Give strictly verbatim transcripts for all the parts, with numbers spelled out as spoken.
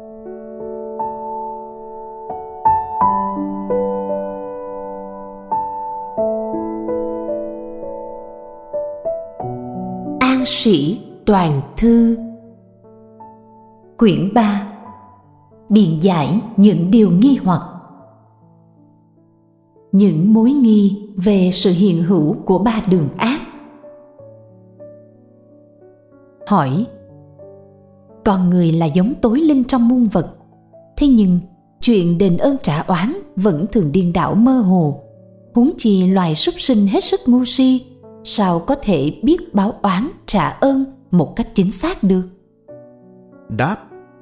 An Sĩ Toàn Thư, Quyển ba. Biện giải những điều nghi hoặc. Những mối nghi về sự hiện hữu của ba đường ác. Hỏi: con người là giống tối linh trong muôn vật, thế nhưng chuyện đền ơn trả oán vẫn thường điên đảo mơ hồ, huống chi loài súc sinh hết sức ngu si, sao có thể biết báo oán trả ơn một cách chính xác được? Đáp: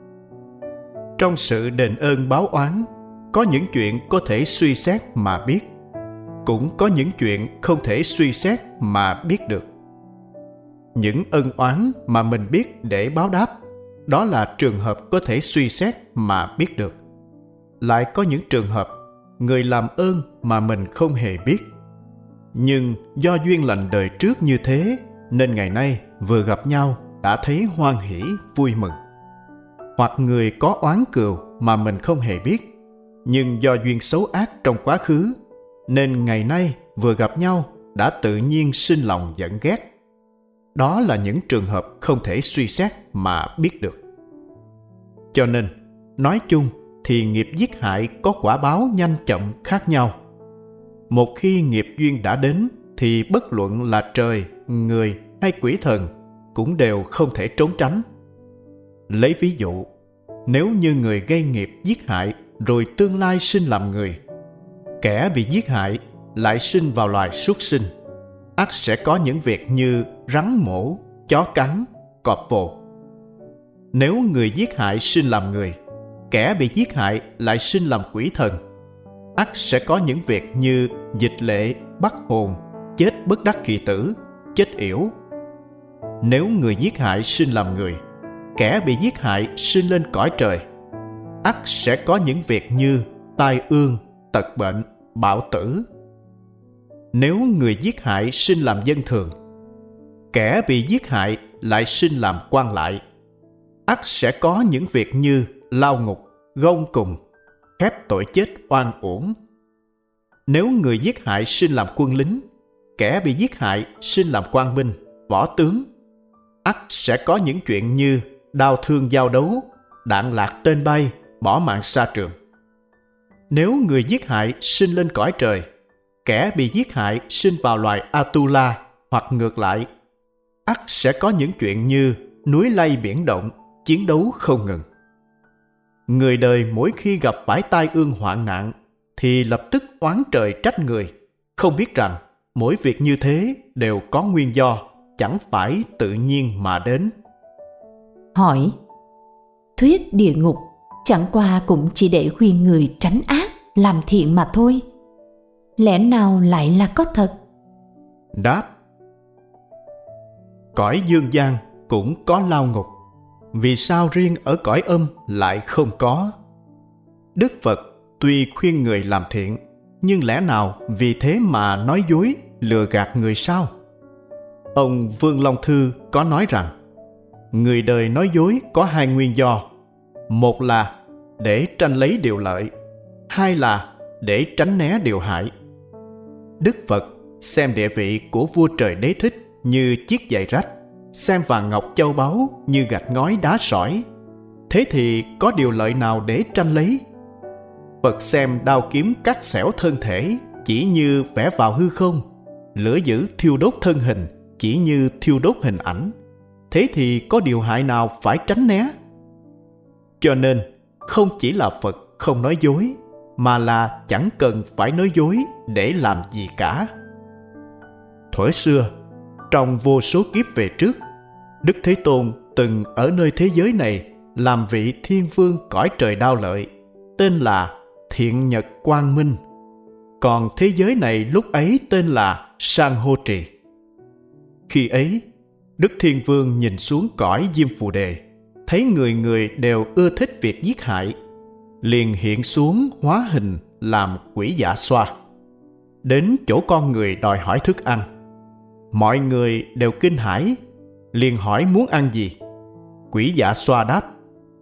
trong sự đền ơn báo oán, có những chuyện có thể suy xét mà biết, cũng có những chuyện không thể suy xét mà biết được. Những ân oán mà mình biết để báo đáp, đó là trường hợp có thể suy xét mà biết được. Lại có những trường hợp người làm ơn mà mình không hề biết, nhưng do duyên lành đời trước như thế nên ngày nay vừa gặp nhau đã thấy hoan hỉ vui mừng. Hoặc người có oán cừu mà mình không hề biết, nhưng do duyên xấu ác trong quá khứ nên ngày nay vừa gặp nhau đã tự nhiên sinh lòng giận ghét. Đó là những trường hợp không thể suy xét mà biết được. Cho nên, nói chung thì nghiệp giết hại có quả báo nhanh chậm khác nhau. Một khi nghiệp duyên đã đến thì bất luận là trời, người hay quỷ thần cũng đều không thể trốn tránh. Lấy ví dụ, nếu như người gây nghiệp giết hại rồi tương lai sinh làm người, kẻ bị giết hại lại sinh vào loài súc sinh, ắt sẽ có những việc như rắn mổ, chó cắn, cọp vồ. Nếu người giết hại sinh làm người, kẻ bị giết hại lại sinh làm quỷ thần, ắt sẽ có những việc như dịch lệ, bắt hồn, chết bất đắc kỳ tử, chết yểu. Nếu người giết hại sinh làm người, kẻ bị giết hại sinh lên cõi trời, ắt sẽ có những việc như tai ương, tật bệnh, bạo tử. Nếu người giết hại sinh làm dân thường, kẻ bị giết hại lại sinh làm quan lại, ắt sẽ có những việc như lao ngục, gông cùng, khép tội chết oan uổng. Nếu người giết hại sinh làm quân lính, kẻ bị giết hại sinh làm quan binh, võ tướng, ắt sẽ có những chuyện như đau thương giao đấu, đạn lạc tên bay, bỏ mạng xa trường. Nếu người giết hại sinh lên cõi trời, kẻ bị giết hại sinh vào loài Atula hoặc ngược lại, ắt sẽ có những chuyện như núi lay biển động, chiến đấu không ngừng. Người đời mỗi khi gặp phải tai ương hoạn nạn thì lập tức oán trời trách người, không biết rằng mỗi việc như thế đều có nguyên do, chẳng phải tự nhiên mà đến. Hỏi: thuyết địa ngục chẳng qua cũng chỉ để khuyên người tránh ác, làm thiện mà thôi, lẽ nào lại là có thật? Đáp: cõi dương gian cũng có lao ngục, vì sao riêng ở cõi âm lại không có? Đức Phật tuy khuyên người làm thiện, nhưng lẽ nào vì thế mà nói dối, lừa gạt người sao? Ông Vương Long Thư có nói rằng, người đời nói dối có hai nguyên do. Một là để tranh lấy điều lợi, hai là để tránh né điều hại. Đức Phật xem địa vị của vua trời Đế Thích như chiếc giày rách, xem vàng ngọc châu báu như gạch ngói đá sỏi. Thế thì có điều lợi nào để tranh lấy? Phật xem đao kiếm cắt xẻo thân thể chỉ như vẽ vào hư không, lửa dữ thiêu đốt thân hình chỉ như thiêu đốt hình ảnh. Thế thì có điều hại nào phải tránh né? Cho nên không chỉ là Phật không nói dối, mà là chẳng cần phải nói dối để làm gì cả. Thuở xưa, trong vô số kiếp về trước, Đức Thế Tôn từng ở nơi thế giới này làm vị thiên vương cõi trời Đao Lợi, tên là Thiện Nhật Quang Minh. Còn thế giới này lúc ấy tên là San Hô Trì. Khi ấy, Đức Thiên Vương nhìn xuống cõi Diêm Phù Đề, thấy người người đều ưa thích việc giết hại, liền hiện xuống hóa hình làm quỷ dạ xoa, đến chỗ con người đòi hỏi thức ăn. Mọi người đều kinh hãi, liền hỏi muốn ăn gì. Quỷ dạ xoa đáp: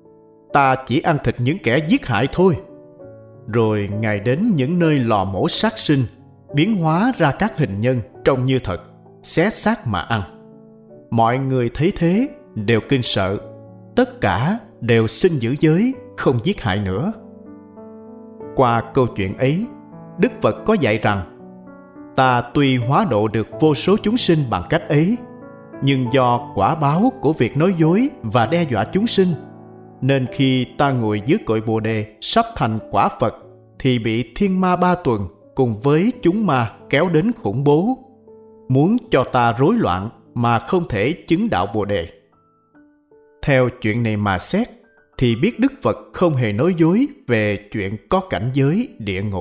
ta chỉ ăn thịt những kẻ giết hại thôi. Rồi Ngài đến những nơi lò mổ sát sinh, biến hóa ra các hình nhân trông như thật, xé xác mà ăn. Mọi người thấy thế đều kinh sợ, tất cả đều xin giữ giới, không giết hại nữa. Qua câu chuyện ấy, Đức Phật có dạy rằng, ta tuy hóa độ được vô số chúng sinh bằng cách ấy, nhưng do quả báo của việc nói dối và đe dọa chúng sinh, nên khi ta ngồi dưới cội Bồ Đề sắp thành quả Phật, thì bị thiên ma ba tuần cùng với chúng ma kéo đến khủng bố, muốn cho ta rối loạn mà không thể chứng đạo Bồ Đề. Theo chuyện này mà xét, thì biết Đức Phật không hề nói dối về chuyện có cảnh giới địa ngục.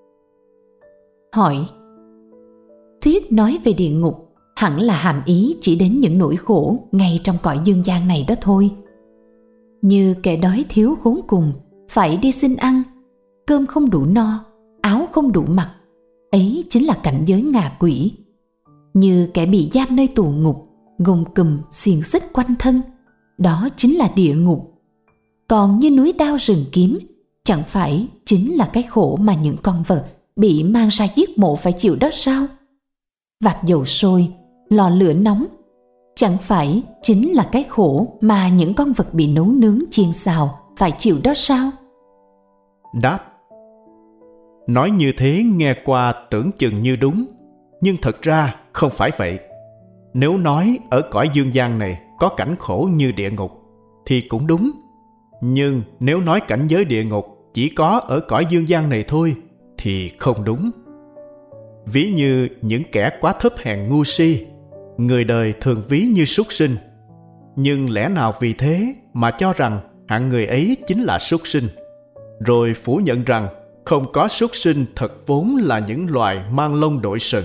Hỏi: thuyết nói về địa ngục hẳn là hàm ý chỉ đến những nỗi khổ ngay trong cõi dương gian này đó thôi. Như kẻ đói thiếu khốn cùng, phải đi xin ăn, cơm không đủ no, áo không đủ mặc, ấy chính là cảnh giới ngạ quỷ. Như kẻ bị giam nơi tù ngục, gông cùm xiềng xích quanh thân, đó chính là địa ngục. Còn như núi đao rừng kiếm, chẳng phải chính là cái khổ mà những con vật bị mang ra giết mổ phải chịu đó sao? Vạc dầu sôi, lò lửa nóng, chẳng phải chính là cái khổ mà những con vật bị nấu nướng chiên xào phải chịu đó sao? Đáp: nói như thế nghe qua tưởng chừng như đúng, nhưng thật ra không phải vậy. Nếu nói ở cõi dương gian này có cảnh khổ như địa ngục thì cũng đúng, nhưng nếu nói cảnh giới địa ngục chỉ có ở cõi dương gian này thôi thì không đúng. Ví như những kẻ quá thấp hèn ngu si, người đời thường ví như súc sinh, nhưng lẽ nào vì thế mà cho rằng hạng người ấy chính là súc sinh, rồi phủ nhận rằng không có súc sinh thật vốn là những loài mang lông đội sừng.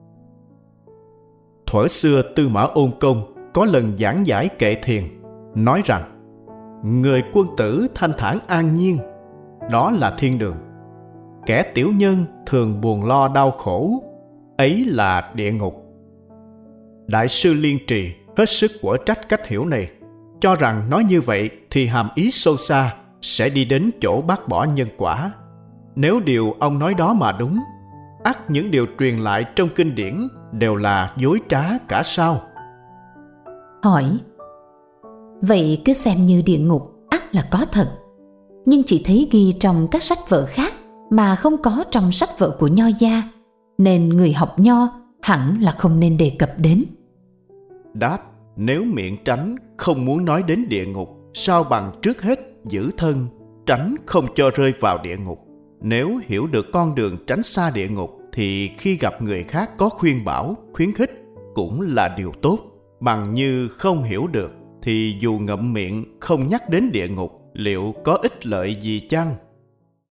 Thuở xưa Tư Mã Ôn Công có lần giảng giải kệ thiền, nói rằng người quân tử thanh thản an nhiên, đó là thiên đường. Kẻ tiểu nhân thường buồn lo đau khổ, ấy là địa ngục. Đại sư Liên Trì hết sức quở trách cách hiểu này, cho rằng nói như vậy thì hàm ý sâu xa, sẽ đi đến chỗ bác bỏ nhân quả. Nếu điều ông nói đó mà đúng, ắt những điều truyền lại trong kinh điển đều là dối trá cả sao? Hỏi: vậy cứ xem như địa ngục ắt là có thật, nhưng chỉ thấy ghi trong các sách vở khác mà không có trong sách vở của Nho gia, nên người học Nho hẳn là không nên đề cập đến. Đáp: nếu miệng tránh không muốn nói đến địa ngục, sao bằng trước hết giữ thân, tránh không cho rơi vào địa ngục. Nếu hiểu được con đường tránh xa địa ngục, thì khi gặp người khác có khuyên bảo, khuyến khích cũng là điều tốt. Bằng như không hiểu được, thì dù ngậm miệng không nhắc đến địa ngục, liệu có ích lợi gì chăng?